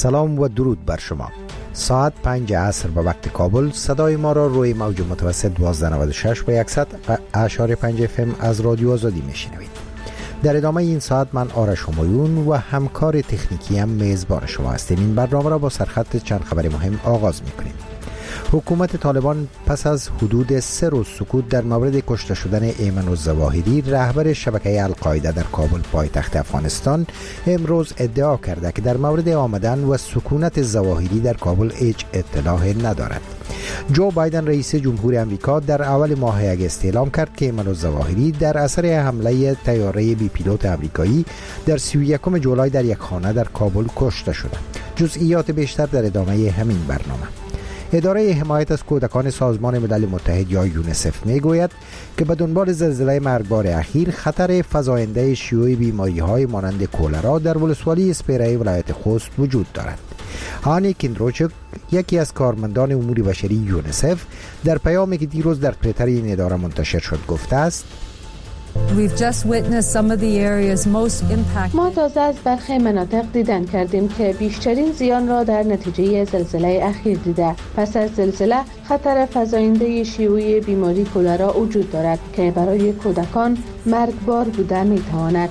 سلام و درود بر شما. ساعت 5 عصر به وقت کابل صدای ما را روی موج متوسط 1296 و 100.5 FM از رادیو آزادی میشنوید. در ادامه این ساعت من آرش همایون و همکار تکنیکی هم میزبان شما هستیم. این برنامه را با سرخط چند خبر مهم آغاز میکنیم. حکومت طالبان پس از حدود 3 روز سکوت در مورد کشته شدن ایمن الظواهری رهبر شبکه القاعده در کابل پایتخت افغانستان امروز ادعا کرده که در مورد آمدن و سکونت ظواهری در کابل هیچ اطلاع ندارد. جو بایدن رئیس جمهور امریکا در اول ماه اگست اعلام کرد که ایمن الظواهری در اثر حمله طیاره بی پیلوت امریکایی در 31 جولای در یک خانه در کابل کشته شده. جزئیات بیشتر در ادامه همین برنامه. اداره حمایت از کودکان سازمان ملل متحد یا یونیسف میگوید که به دنبال زلزله مرگبار اخیر خطر فزاینده شیوع بیماری‌های مانند کولرا در ولسوالی اسپیره ولایت خوست وجود دارد. هانی کندروچک، یکی از کارمندان امور بشری یونیسف، در پیامی که دیروز در توییتر این اداره منتشر شد گفته است: ما تازه از برخی مناطق دیدن کردیم که بیشترین زیان را در نتیجه زلزله اخیر دیده. پس از زلزله خطر فزاینده شیوع بیماری کولرا وجود دارد که برای کودکان مرگبار بوده میتواند.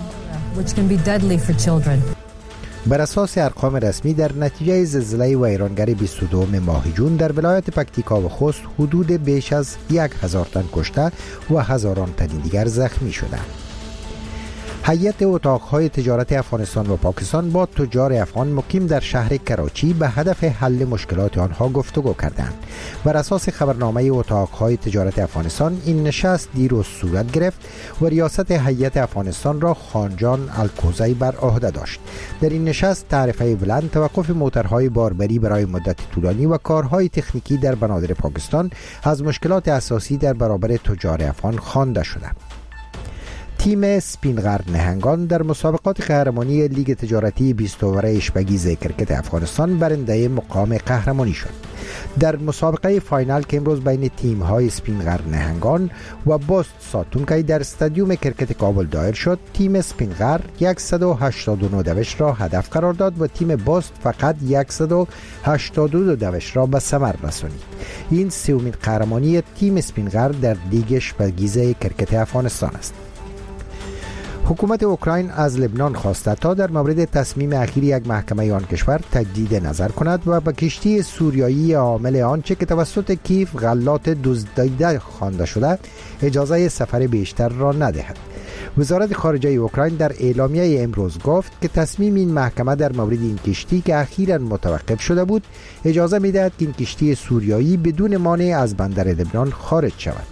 بر اساس ارقام رسمی در نتیجه زلزله ویرانگر 22 ماه جون در ولایت پکتیکا و خوست حدود بیش از 1000 تن کشته و هزاران تن دیگر زخمی شدند. هیئت اتاقهای تجارت افغانستان و پاکستان با تجار افغان مقیم در شهر کراچی به هدف حل مشکلات آنها گفتگو کردند. بر اساس خبرنامه اتاقهای تجارت افغانستان این نشست دیروز صورت گرفت و ریاست هیئت افغانستان را خانجان الکوزی بر عهده داشت. در این نشست تعرفه بلند، توقف موترهای باربری برای مدت طولانی و کارهای تکنیکی در بنادر پاکستان از مشکلات اساسی در برابر تجار افغان خوانده شده. تیم سپینغر نهنگان در مسابقات قهرمانی لیگ تجارتی 20 اوور اشبگیز کرکت افغانستان برنده مقام قهرمانی شد. در مسابقه فاینال که امروز بین تیم‌های سپینغر نهنگان و بست ساتونکی در استادیوم کرکت کابل دایر شد، تیم سپینغر 189 دوش را هدف قرار داد و تیم بست فقط 182 دوش را به ثمر رسانید. این سومین قهرمانی تیم سپینغر در لیگ اشبگیز کرکت افغانستان است. حکومت اوکراین از لبنان خواسته تا در مورد تصمیم اخیر یک محکمه آن کشور تجدید نظر کند و به کشتی سوریایی عامل آنچه که توسط کیف غلات دزدیده خوانده شده اجازه سفر بیشتر را ندهد. وزارت خارجه اوکراین در اعلامیه امروز گفت که تصمیم این محکمه در مورد این کشتی که اخیراً متوقف شده بود اجازه می‌دهد که این کشتی سوریایی بدون مانع از بندر لبنان خارج شود.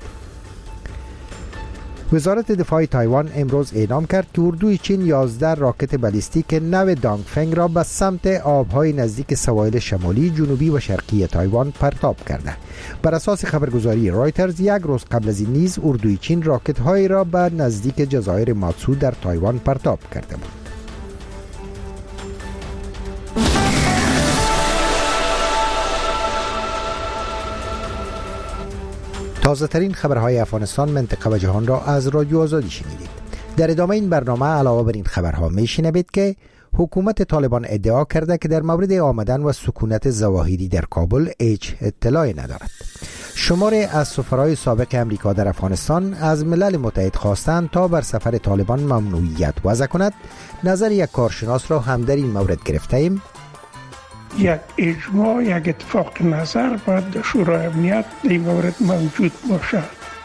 وزارت دفاع تایوان امروز اعلام کرد که اردوی چین 11 راکت بالیستیک نو دانگفنگ را به سمت آبهای نزدیک سواحل شمالی، جنوبی و شرقی تایوان پرتاب کرده. بر اساس خبرگزاری رایترز یک روز قبل از این نیز اردوی چین راکت‌هایی را به نزدیک جزایر ماتسو در تایوان پرتاب کرده بود. تازه ترین خبرهای افغانستان، منطقه و جهان را از رادیو آزادی شنیدید. در ادامه این برنامه علاوه بر این خبرها میشنوید که حکومت طالبان ادعا کرده که در مورد آمدن و سکونت ظواهری در کابل هیچ اطلاعی ندارد. شماری از سفرای سابق امریکا در افغانستان از ملل متحد خواستند تا بر سفر طالبان ممنوعیت وضع کند. نظر یک کارشناس را هم در این مورد گرفته ایم. یک اجماع، یک اتفاق نظر باید در شورای امنیت در این مورد موجود باشد.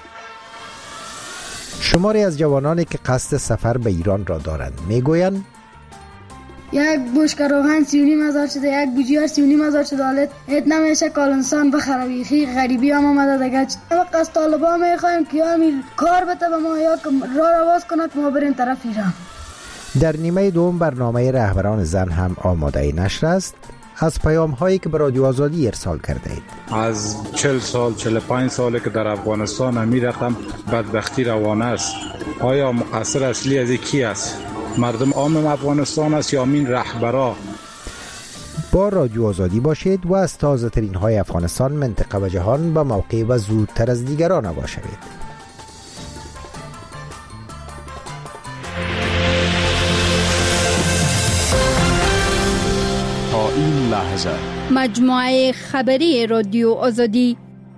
شماری از جوانانی که قصد سفر به ایران را دارند میگویند یک بشکه روغن 35,000 شده، یک بوجیار 39,000 شده. حالت نمیشه کال انسان بخره. بیخی غریبی هم آمده دیگه. وقت از طالبان میخوایم که همین کار بده به ما یا راه باز کنه که ما بریم طرف ایران. در نیمه دوم برنامه رهبران زن هم آماده نشر است. از پیام هایی که به رادیو آزادی ارسال کرده اید. از 40 سال 45 ساله که در افغانستان همین رقم بدبختی روانه است. آیا مقصر اصلی از کی است؟ مردم عام افغانستان است یا این رهبرا؟ با رادیو آزادی باشید و از تازه ترین های افغانستان، منطقه و جهان به موقع و زودتر از دیگران آگاه شوید. تا این محضر. مجموعه خبری رادیو آزادی.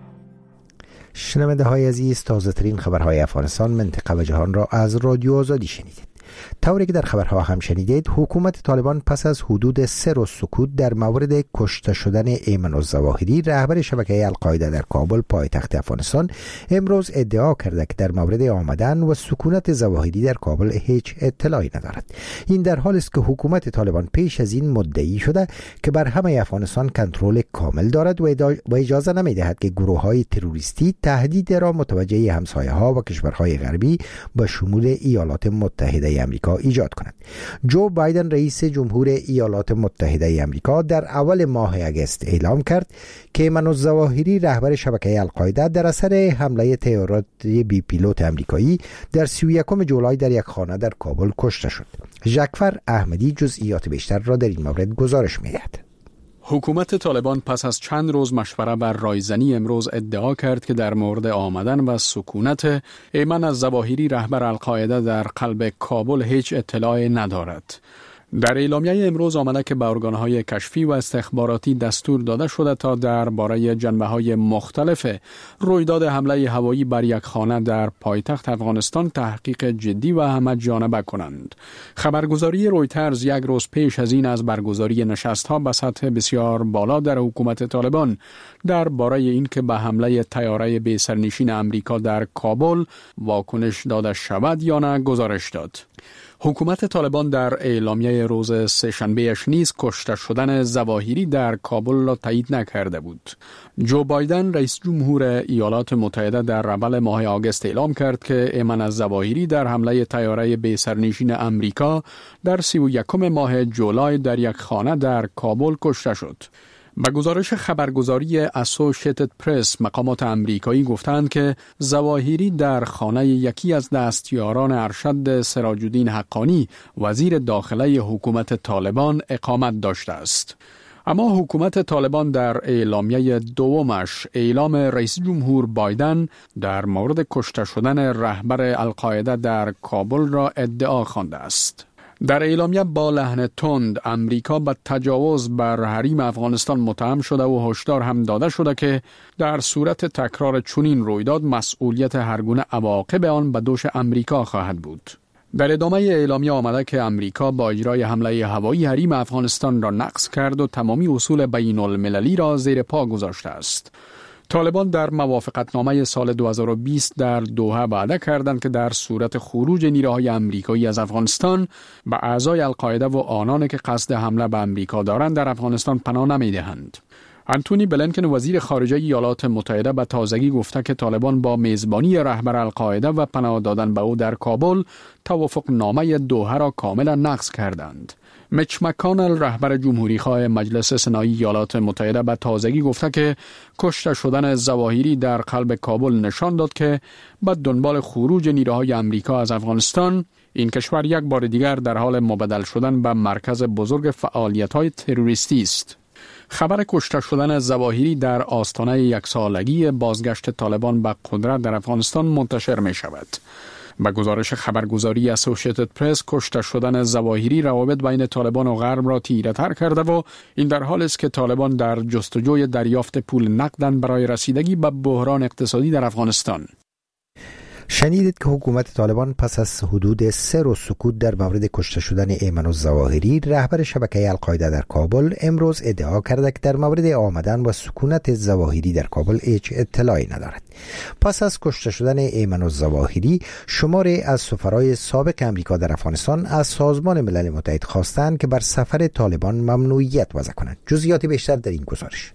شنونده های عزیز، تازه ترین خبرهای افغانستان، منطقه و جهان را از رادیو آزادی شنیدید. طوری که در خبرها هم شنیدید، حکومت طالبان پس از حدود 3 روز سکوت در مورد کشته شدن ایمن الظواهری رهبر شبکه القاعده در کابل پایتخت افغانستان امروز ادعا کرده که در مورد آمدن و سکونت ظواهری در کابل هیچ اطلاعی ندارد. این در حالی است که حکومت طالبان پیش از این مدعی شده که بر همه افغانستان کنترل کامل دارد و اجازه نمی‌دهد که گروه‌های تروریستی تهدید را متوجه همسایه‌ها و کشورهای غربی به شمول ایالات متحده امریکا ایجاد کند. جو بایدن رئیس جمهور ایالات متحده امریکا در اول ماه اگست اعلام کرد که ایمن الظواهری رهبر شبکه القاعده در اثر حمله طیارات بی پیلوت امریکایی در 31 جولای در یک خانه در کابل کشته شد. جعفر احمدی جزئیات بیشتر را در این مورد گزارش می‌دهد. حکومت طالبان پس از چند روز مشوره بر رایزنی امروز ادعا کرد که در مورد آمدن و سکونت ایمن الظواهری رهبر القاعده در قلب کابل هیچ اطلاعی ندارد. در اعلامیه امروز آمده که به ارگان‌های کشفی و استخباراتی دستور داده شده تا درباره جنبه‌های مختلف رویداد حمله هوایی بر یک خانه در پایتخت افغانستان تحقیق جدی و همه‌جانبه کنند. خبرگزاری رویترز یک روز پیش از این از برگزاری نشست‌ها به سطح بسیار بالا در حکومت طالبان درباره اینکه به حمله طیاره بی سرنشین امریکا در کابل واکنش داده شود یا نه گزارش داد. حکومت طالبان در اعلامیه روز سه‌شنبه‌اش نیز کشته شدن ظواهری در کابل را تایید نکرده بود. جو بایدن رئیس جمهور ایالات متحده در اول ماه آگوست اعلام کرد که ایمن الظواهری در حمله طیاره بی سرنشین امریکا در 31 ماه جولای در یک خانه در کابل کشته شد. به گزارش خبرگزاری اسوشیتد پرس، مقامات امریکایی گفتند که ظواهری در خانه یکی از دستیاران ارشد سراج الدین حقانی وزیر داخله حکومت طالبان اقامت داشته است. اما حکومت طالبان در اعلامیه دومش اعلام رئیس جمهور بایدن در مورد کشته شدن رهبر القاعده در کابل را ادعا خوانده است. در اعلامیه با لحن تند امریکا به تجاوز بر حریم افغانستان متهم شده و هشدار هم داده شده که در صورت تکرار چنین رویداد مسئولیت هرگونه عواقب آن به دوش امریکا خواهد بود. در ادامه اعلامیه آمده که امریکا با اجرای حمله هوایی حریم افغانستان را نقض کرد و تمامی اصول بین المللی را زیر پا گذاشته است. طالبان در موافقتنامه سال 2020 در دوحه وعده کردند که در صورت خروج نیروهای امریکایی از افغانستان به اعضای القاعده و آنان که قصد حمله به امریکا دارند در افغانستان پناه نمی‌دهند. انتونی بلینکن وزیر خارجه ایالات متحده به تازگی گفته که طالبان با میزبانی رهبر القاعده و پناه دادن به او در کابل توافقنامه دوحه را کاملا نقض کردند. میچ مکانل رهبر جمهوری خواه مجلس سنایی ایالات متحده به تازگی گفته که کشته شدن ظواهری در قلب کابل نشان داد که به دنبال خروج نیروهای امریکا از افغانستان این کشور یک بار دیگر در حال مبدل شدن به مرکز بزرگ فعالیت‌های تروریستی است. خبر کشته شدن ظواهری در آستانه یک سالگی بازگشت طالبان به قدرت در افغانستان منتشر می شود. به گزارش خبرگزاری اسوشیتد پرس، کشته شدن ظواهری روابط بین طالبان و غرب را تیره‌تر کرده و این در حالی است که طالبان در جستجوی دریافت پول نقدن برای رسیدگی به بحران اقتصادی در افغانستان. شنیدید که حکومت طالبان پس از حدود 3 روز سکوت در مورد کشته شدن ایمن الظواهری رهبر شبکه القاعده در کابل امروز ادعا کرده که در مورد آمدن و سکونت ظواهری در کابل هیچ اطلاعی ندارد. پس از کشته شدن ایمن الظواهری شماری از سفرای سابق امریکا در افغانستان از سازمان ملل متحد خواستند که بر سفر طالبان ممنوعیت وضع کنند. جزئیات بیشتر در این گزارش.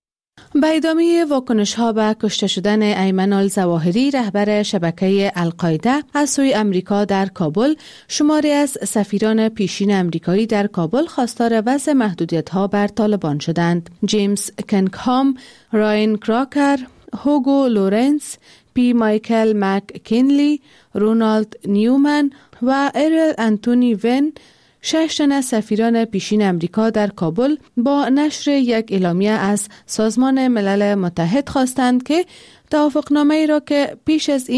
به ادامه واکنش‌ها به کشته شدن ایمن الظواهری رهبر شبکه القاعده از سوی امریکا در کابل، شماری از سفیران پیشین امریکایی در کابل خواستار وضع محدودیت‌ها بر طالبان شدند. جیمز کنگهام، راین کراکر، هوگو لورنس، پی مایکل مک کینلی، رونالد نیومن و ایرل انتونی ون 6 تن از سفیران پیشین امریکا در کابل با نشر یک اعلامیه از سازمان ملل متحد خواستند که توافقنامه‌ای را که پیش از این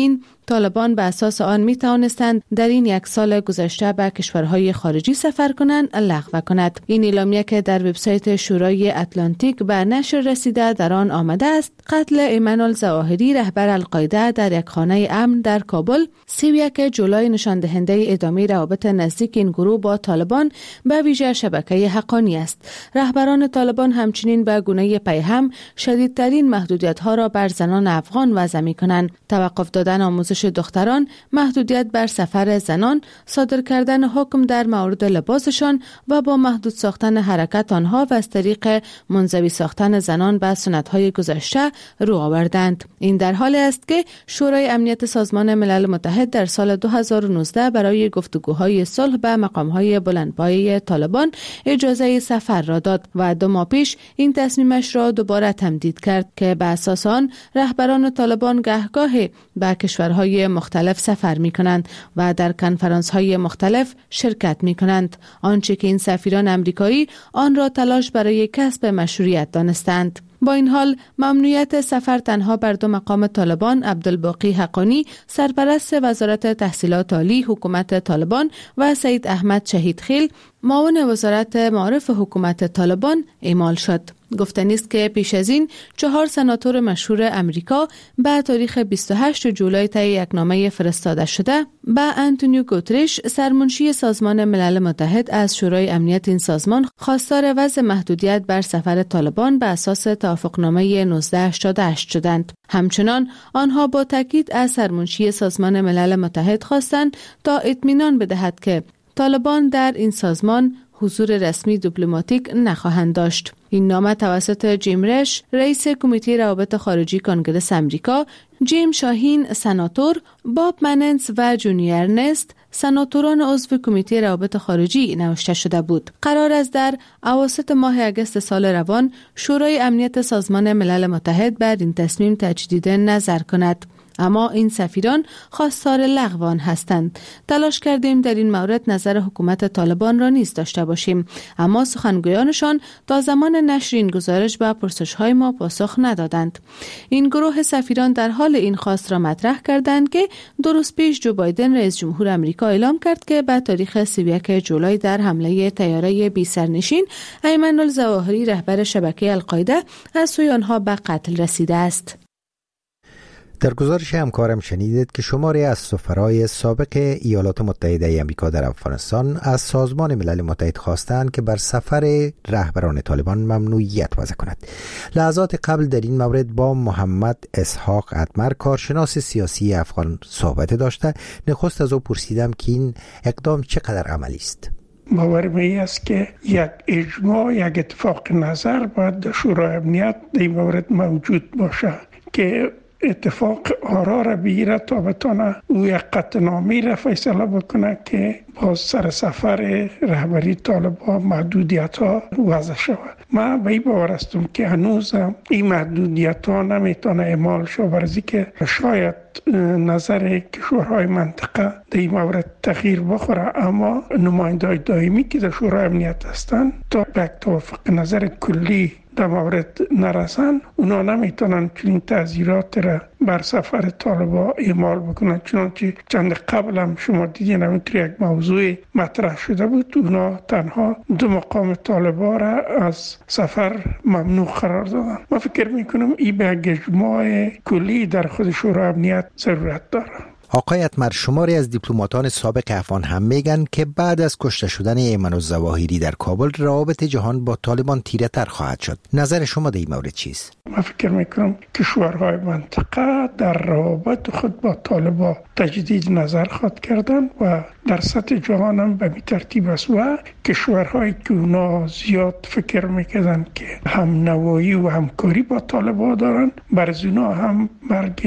طالبان به اساس آن می توانستند در این یک سال گذشته به کشورهای خارجی سفر کنند لغو کند. این اعلامیه که در وبسایت شورای اتلانتیک به نشر رسیده در آن آمده است قتل ایمن الظواهری رهبر القاعده در یک خانه امن در کابل 31 جولای نشان دهنده ادامه روابط نزدیک این گروه با طالبان به ویژه شبکه حقانی است. رهبران طالبان همچنین به گونه پیهم شدیدترین محدودیت‌ها را بر زنان افغان وضع می‌کنند. توقف دادن آموزش دختران، محدودیت بر سفر زنان، صادر کردن حکم در مورد لباسشان و با محدود ساختن حرکت آنها و از طریق منزوی ساختن زنان به سنت‌های گذشته رو آوردند. این در حالی است که شورای امنیت سازمان ملل متحد در سال 2019 برای گفتگوهای صلح به مقام‌های بلندپایه طالبان اجازه سفر را داد و 2 ماه پیش این تصمیمش را دوباره تمدید کرد که به اساس آن رهبران طالبان گهگاه به کشورهای مختلف سفر می‌کنند و در کنفرانس‌های مختلف شرکت می‌کنند، آنچه که این سفیران امریکایی آن را تلاش برای کسب مشروعیت دانستند. با این حال ممنوعیت سفر تنها بر 2 مقام طالبان، عبدالباقی حقانی سرپرست وزارت تحصیلات عالی حکومت طالبان و سید احمد شهیدخیل معاون وزارت معارف حکومت طالبان اعمال شد. گفتنی است که پیش از این 4 سناتور مشهور امریکا به تاریخ 28 جولای طی یک نامه فرستاده شده به آنتونیو گوتریش سرمنشی سازمان ملل متحد از شورای امنیت این سازمان خواستار وضع محدودیت بر سفر طالبان به اساس توافقنامه 1988 شدند. همچنان آنها با تاکید از سرمنشی سازمان ملل متحد خواستند تا اطمینان بدهد که طالبان در این سازمان حضور رسمی دیپلماتیک نخواهند داشت. این نامه توسط جیم رش رئیس کمیته روابط خارجی کنگره امریکا، جیم شاهین سناتور، باب مننس و جونی ارنست سناتوران عضو کمیته روابط خارجی نوشته شده بود. قرار است در اواسط ماه اگست سال روان شورای امنیت سازمان ملل متحد بر این تصمیم تجدید نظر کند. اما این سفیران خواستار لغو آن هستند. تلاش کردیم در این مورد نظر حکومت طالبان را نیز داشته باشیم، اما سخنگویانشان تا زمان نشر این گزارش به پرسش‌های ما پاسخ ندادند. این گروه سفیران در حال این خواست را مطرح کردند که 2 روز پیش جو بایدن رئیس جمهور آمریکا اعلام کرد که به تاریخ 31 جولای در حمله طیاره بی سرنشین ایمن الظواهری رهبر شبکه القاعده از سوی آنها به قتل رسیده است. در گزارش همکارم شنیدید که شماری از سفرای سابق ایالات متحده آمریکا در افغانستان از سازمان ملل متحد خواستند که بر سفر رهبران طالبان ممنوعیت وضع کند. لحظات قبل در این مورد با محمد اسحاق ادمر کارشناس سیاسی افغان صحبت داشته. نخست از او پرسیدم که این اقدام چقدر عملی است. باورم است که یک اجماع، یک اتفاق نظر باید در شورای امنیت در این مورد موجود باشه که اتفاق آرا را بگیره تا بتانه او یک قطعنامه را فیصله بکنه که با سر سفر رهبری طالبان محدودیت ها وضع شود. من به این باور هستم که هنوز این محدودیت ها نمیتونه اعمال شود، برای که شاید نظر کشورهای منطقه در این مورد تغییر بخوره، اما نماینده‌های دائمی که در شورای امنیت هستند تا به یک توافق نظر کلی در مورد نرسن، اونا نمیتونن چنین تعزیرات را بر سفر طالبان اعمال بکنن. چنانچه چند قبل هم شما دیدین همینطور یک موضوع مطرح شده بود، اونا تنها 2 مقام طالبان را از سفر ممنوع قرار دادن. من فکر میکنم این به اجماع کلی در خود شورای امنیت ضرورت داره. آقای ادمر، شماری از دیپلماتان سابق افغان هم میگن که بعد از کشته شدن ایمن الظواهری در کابل روابط جهان با طالبان تیره تر خواهد شد. نظر شما در این مورد چیست؟ من فکر میکنم کشورهای منطقه در روابط خود با طالبان تجدید نظر خواهد کردن و در سطح جهان هم به این ترتیب است و کشورهایی که اونا زیاد فکر میکردن که هم نوایی و همکاری با طالبان دارن، برای اونا هم مرگ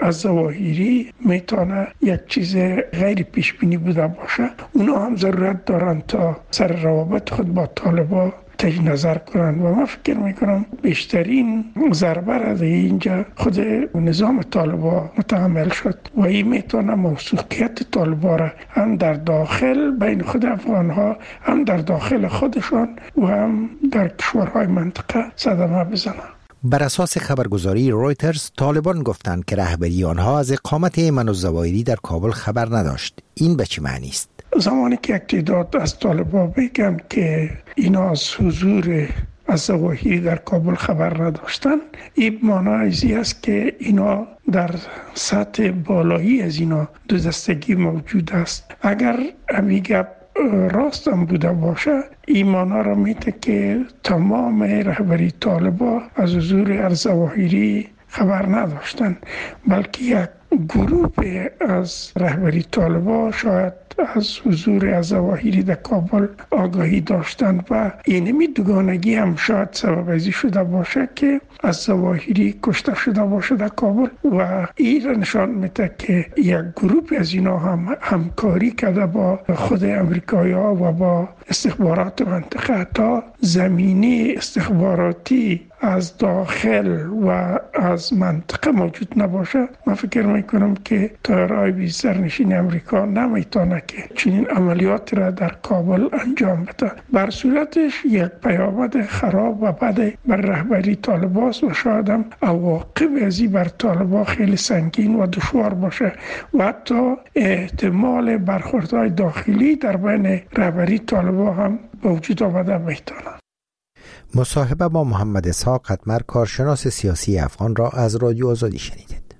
الظواهری میتونه یک چیز غیر پیش بینی بوده باشه. اونا هم ضرورت دارن تا سر روابط خود با طالبان تجدید نظر کنند و من فکر میکنم بیشترین ضربه را اینجا خود نظام طالبان متحمل شد و این میتونه موثوقیت طالبان را هم در داخل بین خود افغانها، هم در داخل خودشان و هم در کشورهای منطقه صدمه بزنه. بر اساس خبرگزاری رویترز، طالبان گفتند که رهبری آنها از اقامت ایمن الظواهری در کابل خبر نداشت. این به چه معنی است؟ زمانی که یک تعداد از طالبان بگن که اینا از حضور الظواهری در کابل خبر نداشتن، این معنی ازی است که اینا در سطح بالایی از اینا دو دستگی موجود است. اگر امیگه راست هم بوده باشه، این معنی را میده که تمام رهبری طالبان از حضور الظواهری خبر نداشتن، بلکه یک گروه از رهبری طالبان شاید از حضور الظواهری در کابل آگاهی داشتند و اینمی دوگانگی هم شاید سبب ازی شده باشه که الظواهری کشته شده باشه در کابل و این را نشان میده که یک گروه از اینا هم همکاری کرده با خود امریکایی‌ها و با استخبارات منطقه تا زمینه استخباراتی از داخل و از منطقه موجود نباشه. من فکر میکنم که طیاره‌های بی سرنشین امریکا نمیتونه که چنین عملیات را در کابل انجام بده. بر صورتش یک پیامد خراب و بد بر رهبری طالبان و شاید هم عواقب ازی بر طالبان خیلی سنگین و دشوار باشه و حتی احتمال برخوردهای داخلی در بین رهبری طالبان هم به وجود آمده میتونه. مصاحبه با محمد اسحاق قطمر، کارشناس سیاسی افغان را از رادیو آزادی شنیدید.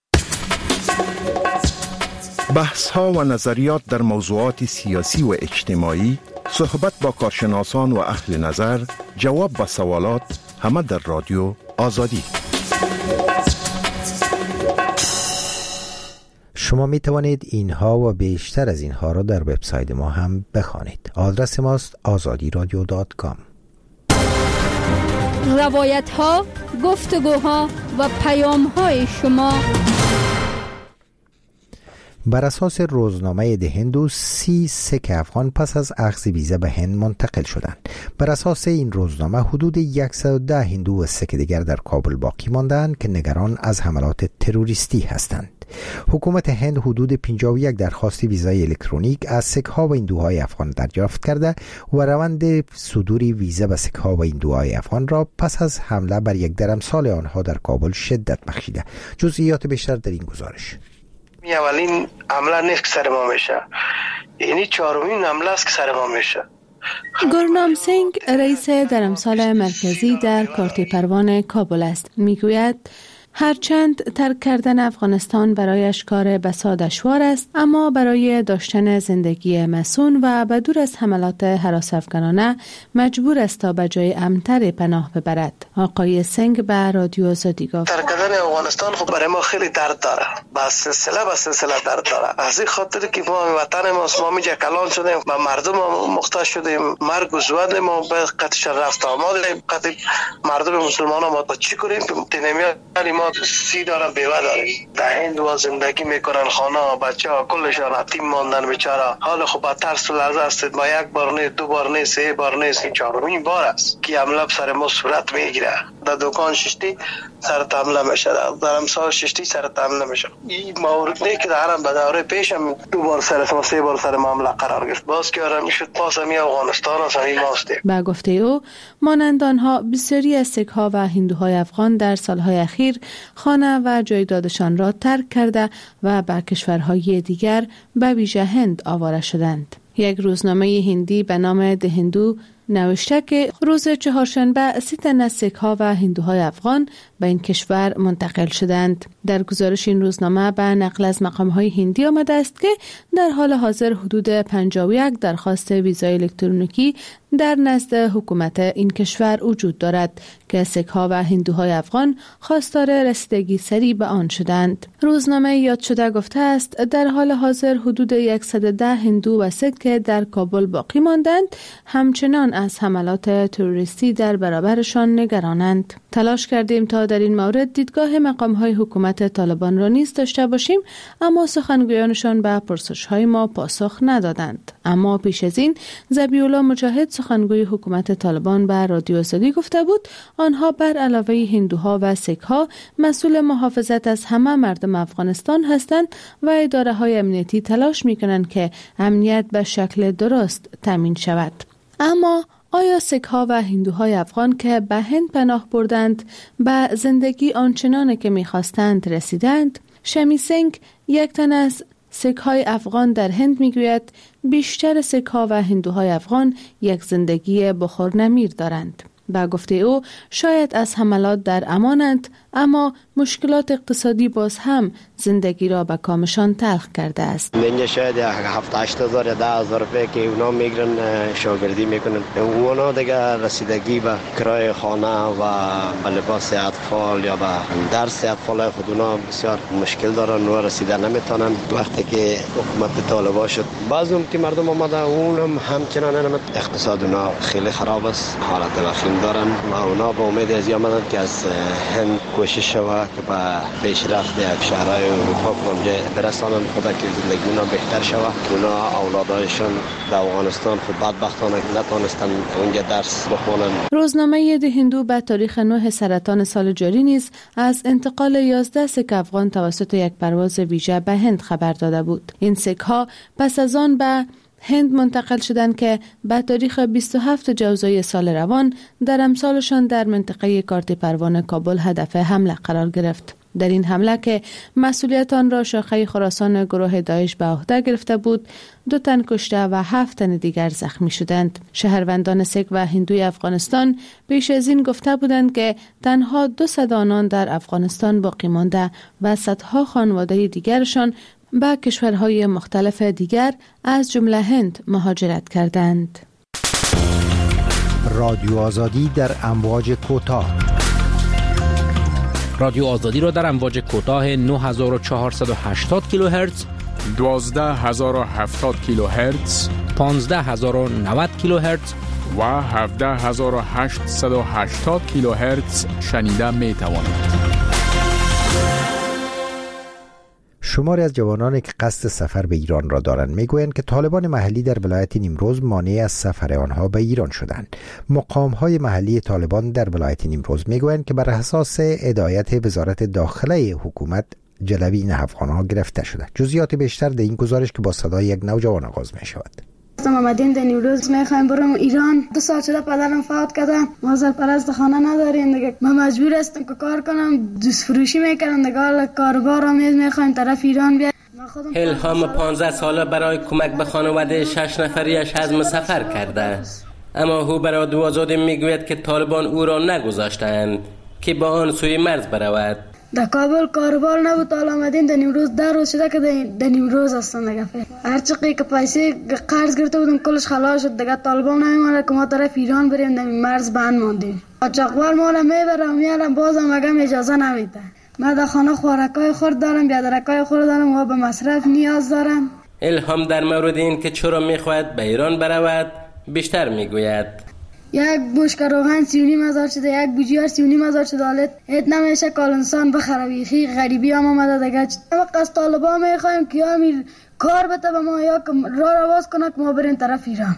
بحث‌ها و نظریات در موضوعات سیاسی و اجتماعی، صحبت با کارشناسان و اهل نظر، جواب به سوالات، همه در رادیو آزادی. شما می توانید اینها و بیشتر از اینها را در وبسایت ما هم بخوانید. آدرس ماست azadiradio.com. روایت ها، گفتگوها و پیام های شما. بر اساس روزنامه ده هندو، 30 سیک افغان پس از اخذ ویزا به هند منتقل شدند. بر اساس این روزنامه حدود 110 هندو و سیک دیگر در کابل باقی ماندند که نگران از حملات تروریستی هستند. حکومت هند حدود 51 درخواست ویزای الکترونیک از سیک‌ها و هندوهای افغان دریافت کرده و روند صدور ویزا به سیک‌ها و هندوهای افغان را پس از حمله بر یک درمسال آنها در کابل شدت بخشیده. جزئیات بیشتر در این گزارش. اولین حمله نیست که سر ما میشه، یعنی چهارمین حمله است که سر ما میشه. گورنام سینگ رئیس درمسال مرکزی در کارت پروان کابل است. میگوید هرچند ترک کردن افغانستان برایش کار بسا دشوار است، اما برای داشتن زندگی مسون و بدور از حملات هراس افغانانه مجبور است تا به جای امن‌تر پناه ببرد. آقای سنگ به رادیو آزادی گفت ترک کردن افغانستان خب برای ما خیلی درد داره، به سلسله درد داره. از این خاطر که ما وطن ما میجا کلان شدیم و مردم محتاج شدیم، مرگ و زود ما به قطعش رفت آمدیم. قطع مردم مسلمان ما با چی کنیم؟ تنمیان ما 30 دارن بیوه داریم، در هند و زندگی میکنن، خانه بچه ها کلشان یتیم ماندن بیچاره. حال خب با ترس و لرزه است. ما یک بار نه، دو بار نه، سه بار نه، این چهارمین بار است که حمله سر ما صورت میگیره. در دکان ششتی سر حمله میشه، در امسال ششتی سر حمله میشه. این مورد نه که دارم به دوره پیشم 2 بار سر ما، 3 بار سر حمله قرار گرفت. باز که آرام شد پاس می افغانستان است، این ماست. با گفته او، مانند آنها بسیاری از سیک‌ها و هندوهای افغان در سالهای اخیر خانه و جایدادشان را ترک کرده و به کشورهای دیگر به ویژه هند آواره شدند. یک روزنامه هندی به نام ده هندو نوشته که روز چهارشنبه 30 تن از سیک‌ها و هندوهای افغان به این کشور منتقل شدند. در گزارش این روزنامه به نقل از مقام‌های هندی آمده است که در حال حاضر حدود 51 درخواست ویزای الکترونیکی در نزد حکومت این کشور وجود دارد که سیک‌ها و هندوهای افغان خواستار رسیدگی سریع به آن شدند. روزنامه یاد شده گفته است در حال حاضر حدود 110 هندو و سیک که در کابل باقی ماندند همچنان از حملات تروریستی در برابرشان نگرانند. تلاش کردیم تا در این مورد دیدگاه مقام‌های حکومت طالبان را نیز داشته باشیم، اما سخنگویانشان به پرسش‌های ما پاسخ ندادند. اما پیش از این ذبیح‌الله مجاهد سخنگوی حکومت طالبان به رادیو آزادی گفته بود آنها بر علاوه هندوها و سیک‌ها مسئول محافظت از همه مردم افغانستان هستند و اداره‌های امنیتی تلاش می‌کنند که امنیت به شکل درست تامین شود. اما آیا سیک‌ها و هندوهای افغان که به هند پناه بردند به زندگی آنچنان که می‌خواستند رسیدند؟ شمی سنگ، یک تن از سیک‌های افغان در هند می‌گوید بیشتر سیک‌ها و هندوهای افغان یک زندگی بخورنمیر دارند. با گفته او شاید از حملات در امانند، اما مشکلات اقتصادی باز هم زندگی را به کامشان تلخ کرده است. اینجا شاید 7-8,000 یا 10,000 روپیه که اونا میگیرن شاگردی میکنن، اونا دیگه رسیدگی به کرایه خانه و به لباس اطفال یا به درس اطفال خود اونا بسیار مشکل دارن و رسیده نمیتونن. وقتی که حکومت طالبان شد بعضی که مردم آمده اونم همچنان اقتصاد اونا خیلی خراب است، حالت وخیم دارن و اونا به امید از آمدن که از هند کوشش شود که به پیشرفت یک شهرهای اروپا اونجا برسانند خدا که زندگی اونا بهتر شود. اونا اولادایشون در افغانستان خود بدبختانه نتونستن اونجا درس بخونن. روزنامه د هندو به تاریخ 9 سرطان سال جاری نیز از انتقال 11 سیک افغان توسط یک پرواز ویژه به هند خبر داده بود. این سیک‌ها پس از آن به هند منتقل شدند که به تاریخ 27 جوزای سال روان در امسالشان در منطقه کارت پروان کابل هدف حمله قرار گرفت. در این حمله که مسئولیت آن را شاخه خراسان گروه داعش به عهده گرفته بود، 2 تن کشته و 7 تن دیگر زخمی شدند. شهروندان سیک و هندوی افغانستان پیش از این گفته بودند که تنها 200 آنان در افغانستان باقی مانده و صدها خانواده دیگرشان به کشورهای مختلف دیگر از جمله هند مهاجرت کردند. رادیو آزادی در امواج کوتاه. رادیو آزادی را در امواج کوتاه 9480 کیلوهرتز، 12070 کیلوهرتز، 15090 کیلوهرتز و 17880 کیلوهرتز شنیده می توانید. شماری از جوانانی که قصد سفر به ایران را دارند میگویند که طالبان محلی در ولایت نیمروز مانع از سفر آنها به ایران شدند. مقام‌های محلی طالبان در ولایت نیمروز میگویند که بر اساس هدایت وزارت داخله حکومت جلوی این افغان‌ها گرفته شده. جزئیات بیشتر در این گزارش که با صدای یک نوجوان آغاز می شود. ما آمدیم در نیمروز، میخوایم برم ایران. 2 سال شده پدرم فوت کرده، ما سرپرست خانه نداریم دیگه. ما مجبور هستم که کار کنم، دوست فروشی میکنم دیگه. کاربار میخوایم طرف ایران بیایم. الهام 15 ساله برای کمک به خانواده 6 نفریش عزم سفر کرده، اما او برای رادیو آزادی میگوید که طالبان او را نگذاشتند که با آن سوی مرز برود. در کابل کاربار نبود، حالا آمدیم در نیمروز. 10 روز شده که در نیمروز هستن دیگه. هر چقدر که پیسه قرض گرفته بودم کلش خلاص شد دیگه. طالبان نمی‌مونه که ما طرف ایران بریم، در مرز بند ماندیم. قاچاقبر ما را میبرم میارم، بازم مگم اجازه نمیده. من در خانه خوراکای خورد دارم، بیادرکای خورد دارم و به مصرف نیاز دارم. الهام در مورد این که چرا میخواهد به ایران برود بیشتر میگوید. یک بشکه روغن 39,000 شده، یک بوجیار 39,000 شده. حالت نمیشه که انسان بخره. بیخی غریبی هم آمده دیگه. وقت از طالبان میخوایم که امیر کار بده به ما یا راه باز کنه که ما بریم طرف ایران.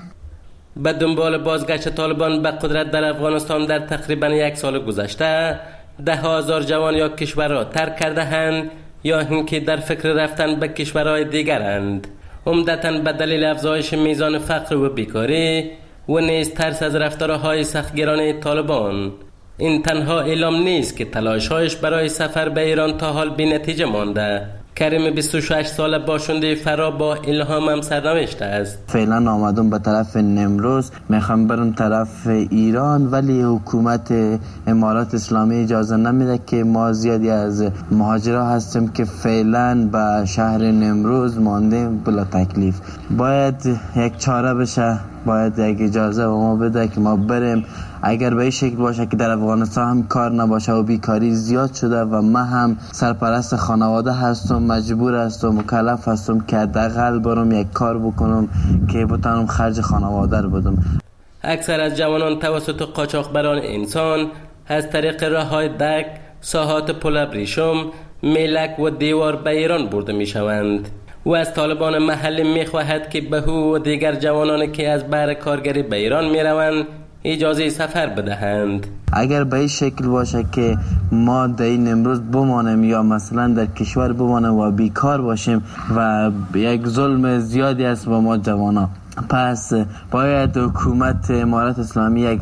به دنبال بازگشت طالبان به قدرت در افغانستان در تقریبا 1 سال گذشته 10,000 جوان یا کشور را ترک کرده اند یا اینکه در فکر رفتن به کشورهای دیگرند، عمدتاً به دلیل افزایش میزان فقر و بیکاری و نیز ترس از رفتارهای سختگیرانه طالبان. این تنها اعلام نیست که تلاش‌هایش برای سفر به ایران تا حال بی نتیجه مانده. کریم 26 ساله باشنده فرا با الهام هم سرنوشت است. فعلا آمدم به طرف نیمروز، میخوام برم طرف ایران، ولی حکومت امارات اسلامی اجازه نمیده که ما زیادی از مهاجرا هستیم که فعلا به شهر نیمروز ماندیم بلا تکلیف. باید یک چاره بشه، باید یک اجازه به ما بده که ما بریم. اگر به این شکل باشه که در افغانستان هم کار نباشه و بیکاری زیاد شده و من هم سرپرست خانواده هستم، مجبور هستم، مکلف هستم که حداقل برم یک کار بکنم که بتونم خرج خانواده رو بدم. اکثر از جوانان توسط قاچاقبران انسان از طریق راههای دک، ساحات پل ابریشم، میلک و دیوار به ایران برده می شوند. و از طالبان محلی می خواهد که به او و دیگر جوانانی که از بحر کارگری به ایران می روند اجازه سفر بدهند. اگر به این شکل باشه که ما در این امروز بمانیم یا مثلا در کشور بمانیم و بیکار باشیم و یک ظلم زیادی است با ما جوانا، پس باید حکومت امارت اسلامی یک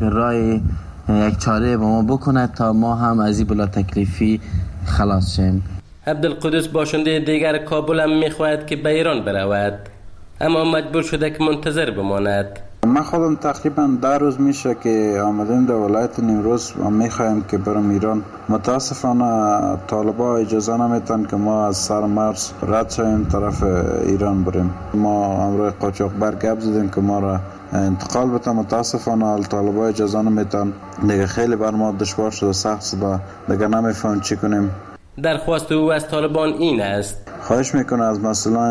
چاره با ما بکنه تا ما هم از این بلا تکلیفی خلاص شیم. عبدالقدس باشنده دیگر کابل هم میخواهد که به ایران برود، اما مجبور شده که منتظر بماند. من خودم تقریبا 10 روز میشه که آمدیم در ولایت نیمروز و میخوایم که برم ایران. متاسفانه طالبا اجازه نمیتن که ما از سر مرز رد شویم طرف ایران بریم. ما امروز قاچاقبر گپ زدیم که ما را انتقال بتن، متاسفانه طالبا اجازه نمیتن. دیگه خیلی بر ما دشوار شده، سخت شده، دیگه نمیفهم چی کنیم. درخواست او از طالبان این است: خواهش میکنه از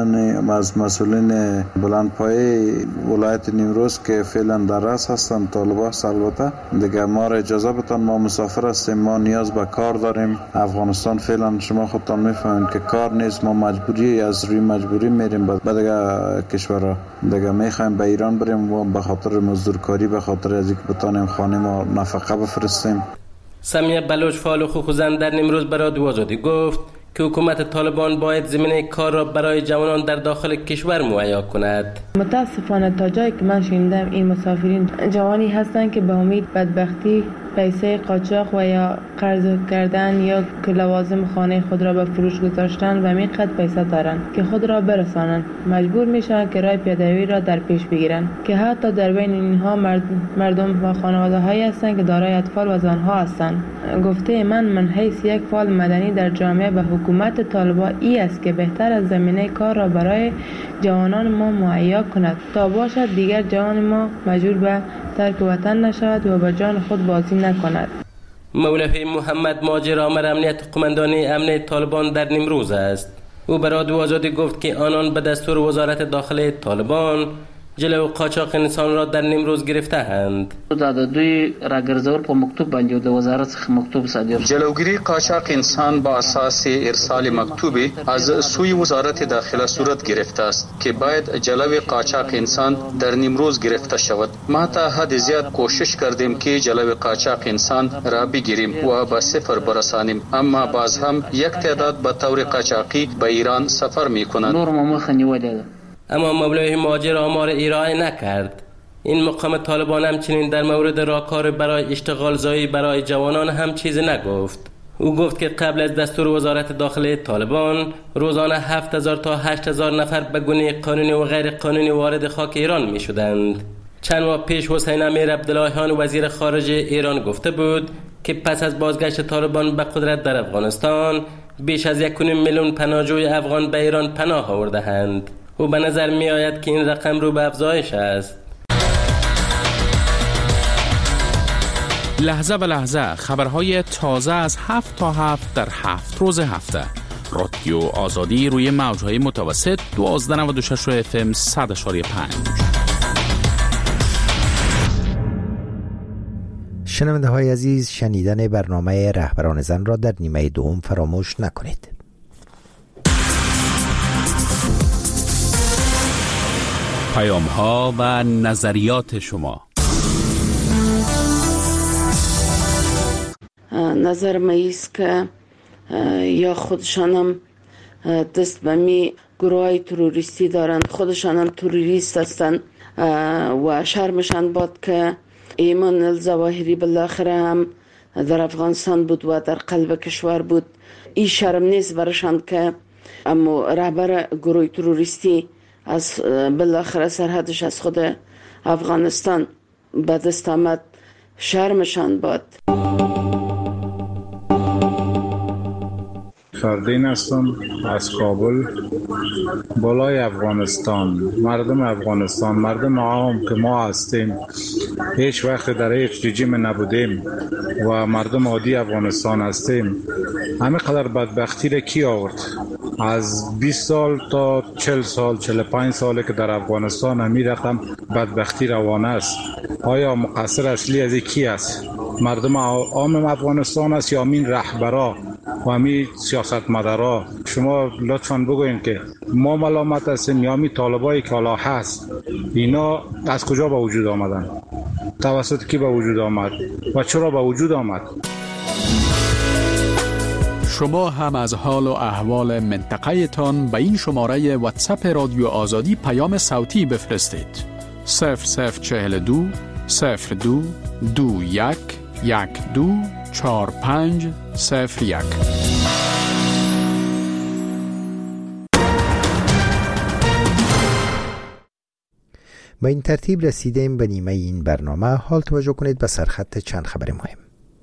مسئولین بلندپایه ولایت نیمروز که فعلا در رأس هستن، طالبان البته، دیگه ما را اجازه بدن. ما مسافر هستیم، ما نیاز به کار داریم. افغانستان فعلا شما خودتان میفهمید که کار نیست، ما مجبوری از روی مجبوری میریم به دیگه کشورها. دیگه میخوایم به ایران بریم و به خاطر مزدورکاری، به خاطر از اینکه بتانیم خانه ما نفقه بفرستیم. سمیه بلوچ فعال حقوق زن در نیمروز برای رادیو آزادی گفت که حکومت طالبان باید زمینه کار را برای جوانان در داخل کشور مهیا کند. متاسفانه تا جایی که من شنیدم این مسافرین جوانی هستند که به امید بدبختی پیسه قاچاق و یا قرض کردن یا که لوازم خانه خود را به فروش گذاشتن و میقدر پیسه دارند که خود را برسانند، مجبور میشن که راه پیاده‌روی را در پیش بگیرن که حتی در بین اینها مردم و خانواده هایی هستند که دارای اطفال و زنها هستند. گفته من حیث یک فعال مدنی در جامعه و حکومت طالبان ای است که بهتر از زمینه کار را برای جوانان ما مهیا کند تا باشد دیگر جوان ما مجبور به ترک وطن نشود و به جان خود بازی نکند. مولوی محمد ماجر آمر امنیت قماندانی امن طالبان در نیمروز است. او به رادیو آزادی گفت که آنان به دستور وزارت داخله طالبان جلو قاچاق انسان را در نیمروز گرفته‌اند. دوی راگرزور په مکتوب باندې د وزارت څخه مکتوب صادر جلوگیری قاچاق انسان با اساس ارسال مکتوبی از سوی وزارت داخله صورت گرفته است که باید جلو قاچاق انسان در نیمروز گرفته شود. ما تا حد زیاد کوشش کردیم که جلو قاچاق انسان را بگیریم و به صفر برسانیم، اما باز هم یک تعداد به طور قاچاقی به ایران سفر می‌کنند. نور مخ نیولده. اما مولوی ماجر آمار ارائه نکرد. این مقام طالبان همچنین در مورد راهکار برای اشتغال زایی برای جوانان هم چیزی نگفت. او گفت که قبل از دستور وزارت داخله طالبان روزانه 7000 تا 8000 نفر به گونه قانونی و غیر قانونی وارد خاک ایران می شدند. چند ماه پیش حسین امیر عبداللهیان وزیر خارجه ایران گفته بود که پس از بازگشت طالبان به قدرت در افغانستان بیش از 1.5 میلیون پناهجوی افغان به ایران پناه آورده‌اند. و به نظر می آید که این رقم رو به افزایش است. لحظه به لحظه خبرهای تازه از 7 تا 7 در 7 روز هفته. رادیو آزادی روی موجهای متوسط 1296 FM 100.5. شنونده های عزیز، شنیدن برنامه رهبران زن را در نیمه دوم فراموش نکنید. پیام ها و نظریات شما. نظر من است که یا خودشانم دست به می گروه تروریستی دارند، خودشانم تروریست هستند و شرمشان باد که ایمان الظواهری بالاخره هم در افغانستان بود و در قلب کشور بود. این شرم نیست برشان که اما رهبر گروه تروریستی از بالاخره سرحدش از خود افغانستان به دست آمد. شرمشان باد. فردین هستم از کابل. بالای افغانستان، مردم افغانستان، مردم عام که ما هستیم، هیچ وقت در هیچ رژیم نبودیم و مردم عادی افغانستان هستیم. همه قدر بدبختی را کی آورد؟ از 20 سال تا 40 سال 45 ساله که در افغانستان همین رقم بدبختی روانه است. آیا مقصر اصلی از کی است؟ مردم عام افغانستان است یا همین رهبرا و همین سیاستمدارا؟ شما لطفاً بگوین که ما ملامت هستیم یا همین طالبایی که حالا هست؟ اینا از کجا به وجود آمدن؟ توسط کی به وجود آمد و چرا به وجود آمد؟ شما هم از حال و احوال منطقه تان به این شماره واتساپ رادیو آزادی پیام صوتی بفرستید. 0042 02 21 12 45 01. با این ترتیب رسیدیم به نیمه این برنامه. حال توجه کنید به سرخط چند خبر مهم.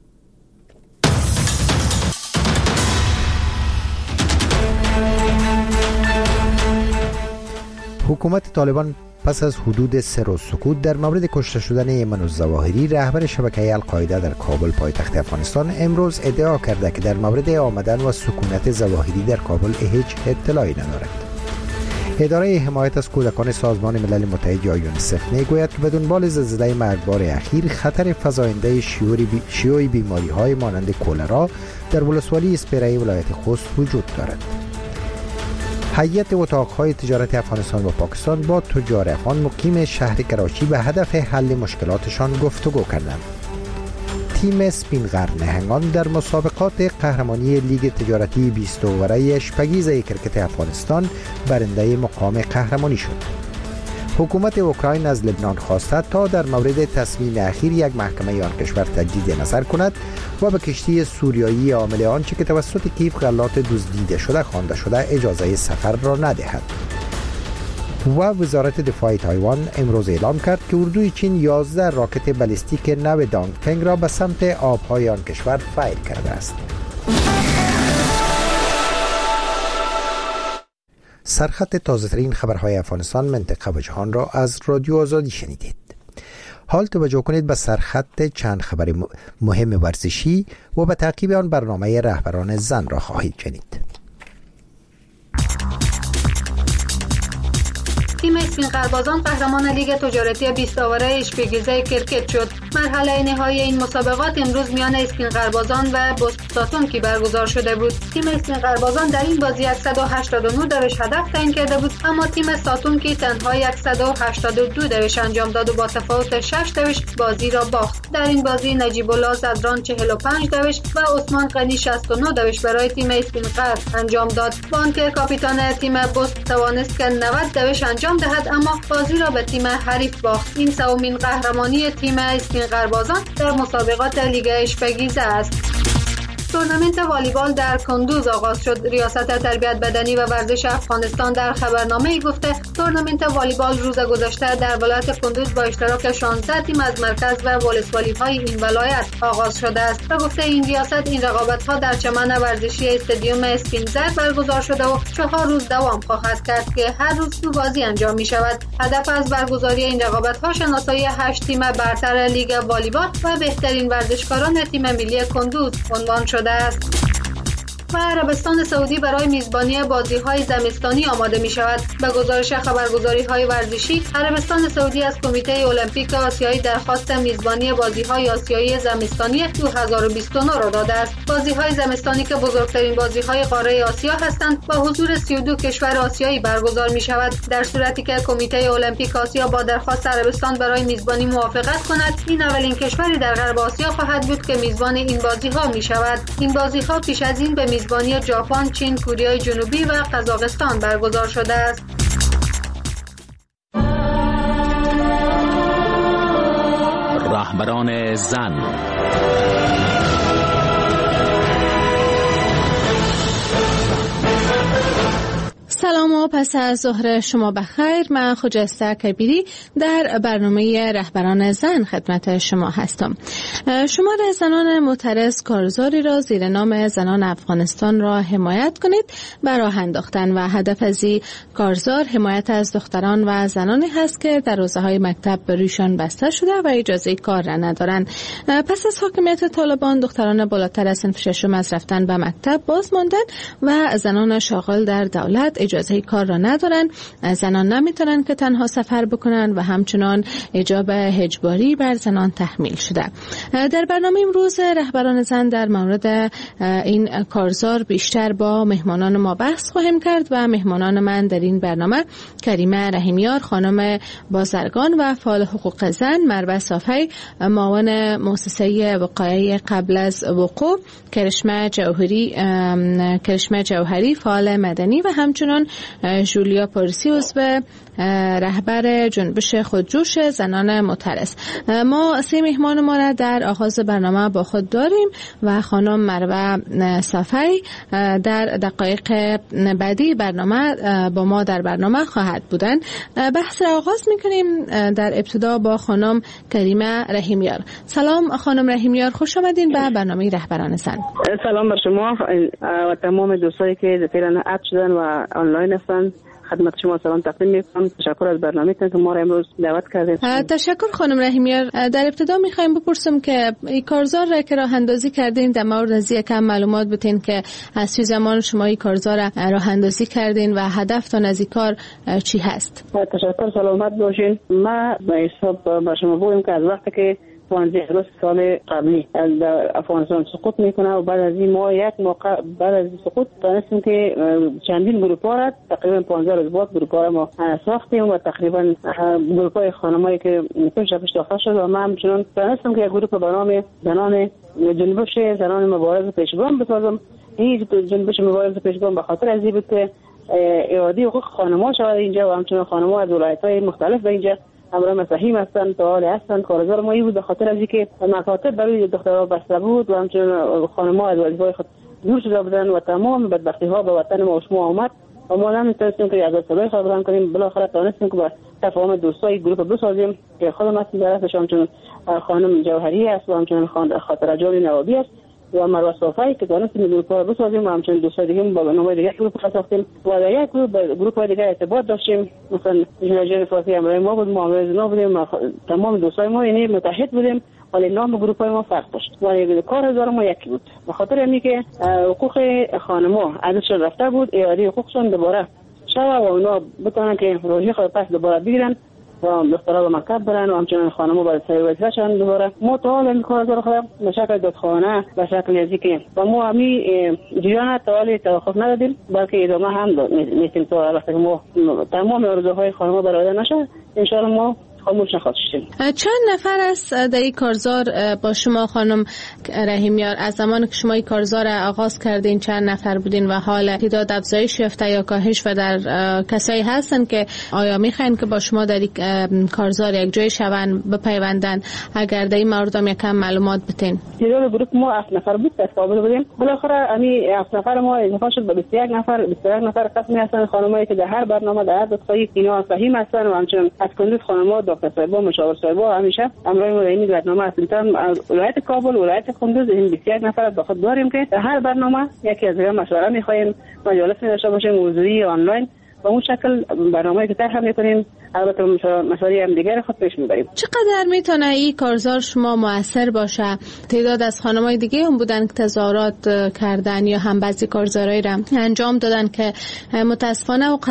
حکومت طالبان پس از حدود 3 روز سکوت در مورد کشته شدن ایمن الظواهری رهبر شبکه القاعده در کابل پایتخت افغانستان امروز ادعا کرده که در مورد آمدن و سکونت ظواهری در کابل هیچ اطلاعی ندارد. اداره حمایت از کودکان سازمان ملل متحد یا یونیسف میگوید که به دنبال زلزله مرگبار اخیر خطر فزاینده شیوع بیماری‌های مانند کولرا در ولسوالی اسپیره ولایت خوست وجود دارد. هیئت اتاق‌های تجارت افغانستان و پاکستان با تجار افغان مقیم شهر کراچی به هدف حل مشکلاتشان گفتگو کردند. تیم سپین غر نهنگان در مسابقات قهرمانی لیگ تجارتی 20 اوره اشپگیزه کرکت افغانستان برنده مقام قهرمانی شد. حکومت اوکراین از لبنان خواسته تا در مورد تصمیم اخیر یک محکمه آن کشور تجدید نظر کند و به کشتی سوریایی عامل آنچه که توسط کیف غلات دزدیده شده خوانده شده اجازه سفر را ندهد. و وزارت دفاع تایوان امروز اعلام کرد که اردوی چین 11 راکت بالستیک نو دانگپنگ را به سمت آبهای آن کشور فایر کرده است. سرخط تازه‌ترین خبرهای افغانستان، منطقه و جهان را از رادیو آزادی شنیدید. حال توجه کنید به سرخط چند خبر مهم ورزشی و به تعقیب آن برنامه رهبران زن را خواهید شنید. تیم اسپین غربازان قهرمان لیگ تجارتی 20 اوره اشپگیزه کرکت شد. مرحله نهایی این مسابقات امروز میان اسپین غربازان و بوستاتونکی برگزار شده بود. تیم اسپین غربازان در این بازی 189 دوش هدف تعیین کرده بود، اما تیم ساتونکی تنها 182 دوش انجام داد و با تفاوت 6 دوش بازی را باخت. در این بازی نجیب الله زدران 45 دوش و عثمان غنی 69 دوش برای تیم اسپین غرب انجام داد. با آنکه کاپیتان تیم بوست توانست که 90 دوش انجام دهد، اما بازی را به تیم حریف باخت. این سومین قهرمانی تیم اسپین غربازان در مسابقات لیگ اشپگیزه است. تورنمنت والیبال در کندوز آغاز شد. ریاست تربیت بدنی و ورزش افغانستان در خبرنامه‌ای گفته تورنمنت والیبال روز گذشته در ولایت کندوز با اشتراک 16 تیم از مرکز و ولسوالی‌های این ولایت آغاز شده است و گفته این ریاست این رقابت‌ها در چمن ورزشی استادیوم اسپینزر برگزار شده و 4 روز دوام خواهد کرد که هر روز 2 بازی انجام می‌شود. هدف از برگزاری این رقابت‌ها شناسایی 8 تیم برتر لیگ والیبال و بهترین ورزشکاران تیم ملی کندوز عنوان شده است. و عربستان سعودی برای میزبانی بازی‌های زمستانی آماده می‌شود. به گزارش خبرگزاری‌های ورزشی، عربستان سعودی از کمیته المپیک آسیایی درخواست میزبانی بازی‌های آسیایی زمستانی 2029 را داده است. بازی‌های زمستانی که بزرگترین بازی‌های قاره آسیا هستند، با حضور 32 کشور آسیایی برگزار می‌شود. در صورتی که کمیته المپیک آسیا با درخواست عربستان برای میزبانی موافقت کند، این اولین کشوری در غرب آسیا خواهد بود که میزبان این بازی‌ها می‌شود. این بازی‌ها پیش از این به میزبانی ژاپن، چین، کره جنوبی و قزاقستان برگزار شده است. رهبران زن. سلام و پس از ظهر شما بخیر. من خجسته کبیری در برنامه رهبران زن خدمت شما هستم. شمار زنان معترض کارزاری را زیر نام زنان افغانستان را حمایت کنید و راه انداختن و هدف از این کارزار حمایت از دختران و زنانی هست که در حوزه‌های مکتب به رویشان بسته شده و اجازه کار را ندارند. پس از حاکمیت طالبان دختران بالاتر از صنف ششم از رفتن به مکتب باز ماندن و زنان شاغل در دولت اجازه کار را ندارند. زنان نمیتونن که تنها سفر بکنن و همچنان حجاب اجباری بر زنان تحمیل شده. در برنامه امروز رهبران زن در مورد این کارزار بیشتر با مهمانان ما بحث خواهیم کرد و مهمانان من در این برنامه کریمه رحیمیار، خانم بازرگان و فعال حقوق زن، مروه صافی، معاون مؤسسه وقایع قبل از وقوع، کرشمه جوهری، فعال مدنی و همچنان جولیا پارسی، عضو رهبر جنبش خودجوش زنان معترض. ما 3 مهمان ما را در آغاز برنامه با خود داریم و خانم مروه صافی در دقایق بعدی برنامه با ما در برنامه خواهد بودن. بحث را آغاز میکنیم در ابتدا با خانم کریمه رحیمیار. سلام خانم رحیمیار، خوش آمدین به برنامه رهبران زن. سلام بر شما و تمام دوستایی که فعلا اد شدن و آنلاین هستند. خدمت شما سلام تقدیم میکنم. تشکر از برنامه‌تون که ما را امروز دعوت کردید. تشکر خانم رحیمیار. در ابتدا میخوایم بپرسم که این کارزار را که راه اندازی کردین در مورد از کم معلومات بتین که از چه زمان شما این کارزار را راه اندازی کردین و هدفتان از این کار چی هست؟ تشکر، سلامت باشین. ما به حساب با شما بگویم که از وقتی که 15 سال قبلی در افغانستان سقوط میکنه و بعد از این ما یک موقع بعد از سقوط تونستیم که چندین گروپ‌ها را تقریبا 15 روز بعد گروپ‌ها را ما ساختیم و تقریبا گروپ‌های خانمایی که پیش داخل شد و ما همچنان تونستیم که یک گروپ به نام زنان جنبش زنان مبارز پیشگام بسازم. این جنبش مبارز پیشگام به خاطر از این بود که اعاده حقوق خانم‌ها شود اینجا و همچنان خانم‌ها از ولایت‌های مختلف به اینجا امرای مسیحی هستند، فعال هستند. کارزار ما بود به خاطر از اینکه مکاتب برای دخترها بسته بود و همچنین خانم‌ها از وظیفه‌های خود دور شده بودند و تمام بدبختی‌ها به وطن ما شما آمد و ما نمی‌تونستیم که از صدای خود بیان کنیم. بالاخره تونستیم که با تفاهم دوستای گروه بسازیم که خودم هستم درستشان چون خانم جوهری است و همچنین خاطره جان نوابی است و مروه صافی که دانستیم گروه ها بسازیم و همچنین دوستای دیگه با نام دیگه گروه ها ساختیم و در یک گروه های دیگه ارتباط داشتیم. مثلا جنجال فاطمی امروز ما بود، معامله زنا بودیم، تمام دوستای ما یعنی متحد بودیم ولی نام گروه های ما فرق داشت و کارزار ما یکی بود. به خاطر اینکه که حقوق خانم‌ها ازشون رفته بود، اعاده حقوقشون دوباره شوه و اونا بتونن که روزی خود پس دوباره بگیرن و دخترها به مکتب برن و همچنین خانم‌ها باید سر وظیفه‌شان دوباره. ما تا حالا این کارزار خود به شکل دادخانه به شکل نزدیکی و ما همین جریان تا حالا توقف ندادیم بلکه ادامه هم میتیم تا وقتی که ما تمام آرزوهای خانم‌ها برآورده نشه ان شاء الله ما خاموش نخواهد شدیم. چند نفر است در این کارزار با شما خانم رحیمیار؟ از زمان که شما این کارزار آغاز کردین چند نفر بودین و حال تعداد افزایش یافته یا کاهش و در کسایی هستن که آیا میخواین که با شما در این کارزار یک جای شون بپیوندن؟ اگر در این مورد هم یکم معلومات بدین. تعداد گروه ما 7 نفر بود تقابل بودیم. بالاخره همین 7 نفر ما اضافه شد به 21 نفر قسمی هستن خانمایی که در هر برنامه در هر دستگاهی اینا فهیم هستن و همچنین از کندوز خانم‌ها دکتر صاحبا مشاور صاحبا همیشه امرای مدنی برنامه اصلیتان ولایت کابل ولایت کندوز این 21 نفر با خود داریم که در هر برنامه یکی از اینا مشوره می‌خوایم مجالس داشته باشیم موضوعی آنلاین و اون شکل برنامه‌ای که طرح می‌کنیم البته مسائل هم دیگر خود پیش می‌بریم. چقدر میتونه این کارزار شما موثر باشه؟ تعداد از خانم‌های دیگه هم بودن که تظاهرات کردن یا هم بعضی کارزارایی را انجام دادن که متاسفانه